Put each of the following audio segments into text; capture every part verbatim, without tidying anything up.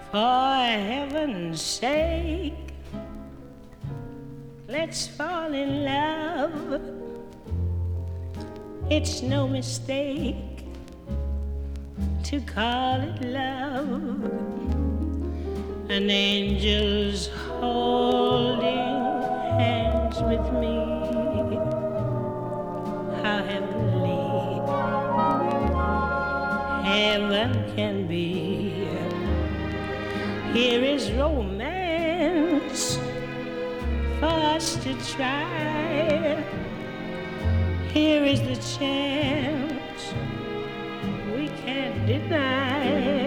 For heaven's sake, let's fall in love. It's no mistake to call it love. An angel's holding hands with me. How heavenly heaven can be. Here is romance for us to try. Here is the chance we can't deny.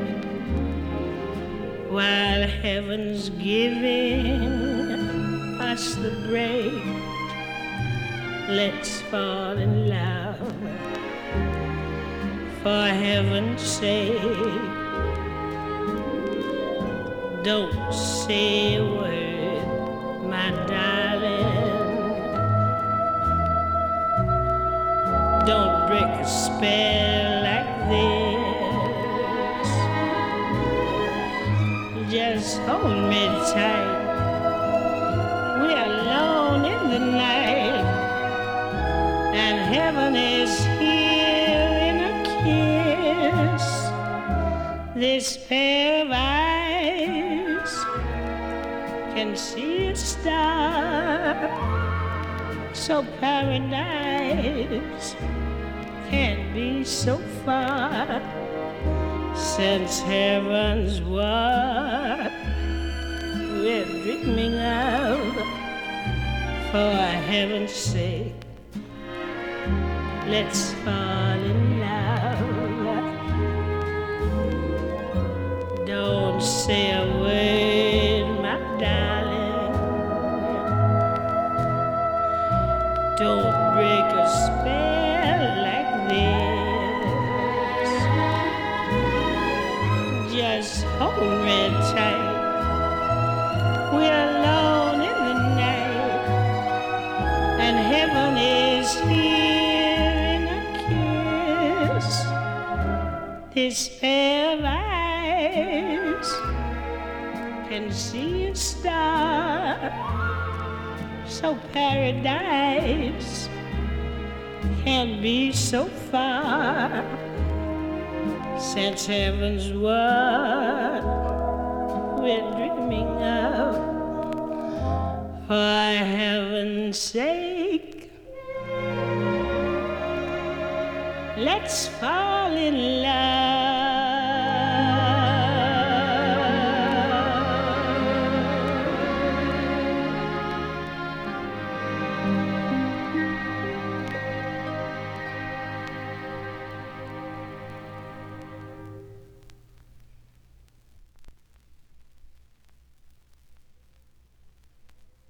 While heaven's giving us the break, let's fall in love. For heaven's sake, don't say a word, my darling. Don't break a spell like this. Just hold me tight. We're alone in the night, and heaven is here in a kiss. This pair of eyes can see a star, so paradise can't be so far. Since heaven's what we're dreaming of. For heaven's sake, let's fall in love. Don't say a word, my darling. Don't break a spell like this. Just hold me tight. We're alone in the night, and heaven is here in a kiss. This pair of eyes can see a star, so paradise can't be so far. Since heaven's what we're dreaming of. For heaven's sake, let's fall in love.